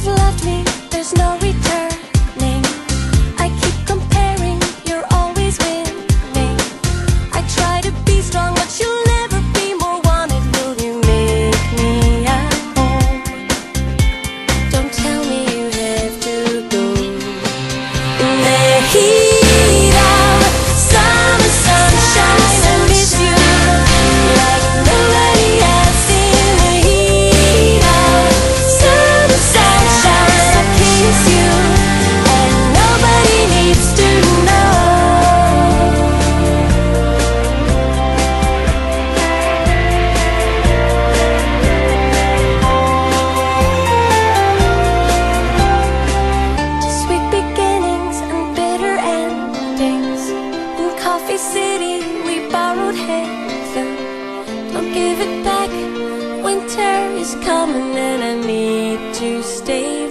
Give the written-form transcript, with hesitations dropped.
you've left me, there's no returning. I keep comparing, you're always winning. I try to be strong, but you'll never be more wanted. Will you make me at home? Don't tell me you have to go. In the heat of summer sunshine, I miss you like nobody else. In the heat of summer sunshine, I kiss you, and nobody needs to know. Sweet beginnings and bitter endings. In Coffee City, we borrowed heaven. Don't give it back. Winter is coming, and I need to stay